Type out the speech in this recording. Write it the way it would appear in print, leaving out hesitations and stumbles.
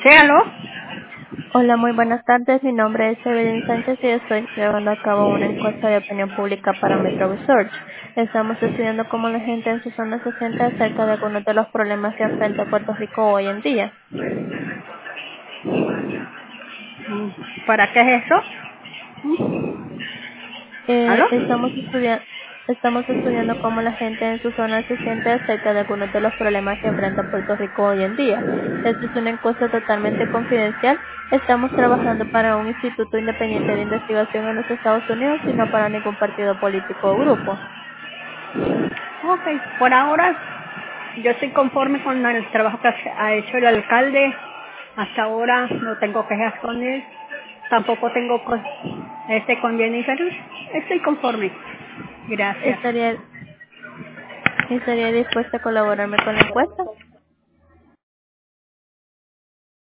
Séalo. Hola, muy buenas tardes. Mi nombre es Evelyn Sánchez y estoy llevando a cabo una encuesta de opinión pública para Metro Research. Estamos estudiando cómo la gente en su zona se siente acerca de algunos de los problemas que enfrenta Puerto Rico hoy en día. ¿Para qué es eso? ¿Aló? Estamos estudiando cómo la gente en su zona se siente acerca de algunos de los problemas que enfrenta Puerto Rico hoy en día. Esta es una encuesta totalmente confidencial. Estamos trabajando para un instituto independiente de investigación en los Estados Unidos y no para ningún partido político o grupo. Ok, por ahora yo estoy conforme con el trabajo que ha hecho el alcalde. Hasta ahora no tengo quejas con él. Tampoco tengo con Jennifer. Estoy conforme. Gracias. ¿Estaría dispuesta a colaborarme con la encuesta?